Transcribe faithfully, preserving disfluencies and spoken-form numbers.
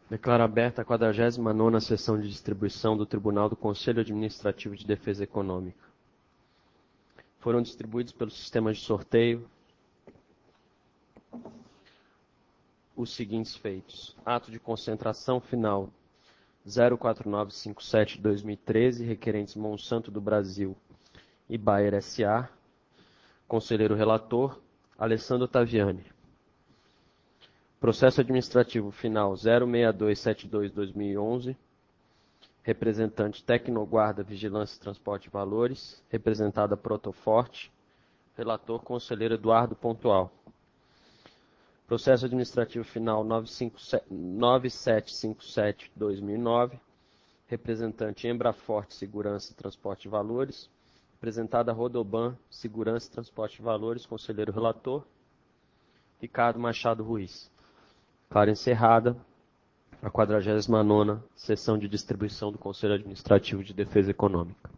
Declaro aberta a quadragésima nona sessão de distribuição do Tribunal do Conselho Administrativo de Defesa Econômica. Foram distribuídos pelo sistema de sorteio os seguintes feitos. Ato de concentração final zero quatro nove cinco sete barra dois mil e treze, requerentes Monsanto do Brasil e Bayer S A Conselheiro relator, Alessandro Taviani. Processo administrativo final zero seis dois sete dois barra dois mil e onze, representante Tecnoguarda Vigilância, Transporte e Valores, representada Protoforte, relator Conselheiro Eduardo Pontual. Processo administrativo final nove sete cinco sete barra dois mil e nove, representante Embraforte Segurança, Transporte e Valores, representada Rodoban Segurança, Transporte e Valores, Conselheiro Relator, Ricardo Machado Ruiz. Declaro encerrada a quadragésima nona sessão de distribuição do Conselho Administrativo de Defesa Econômica.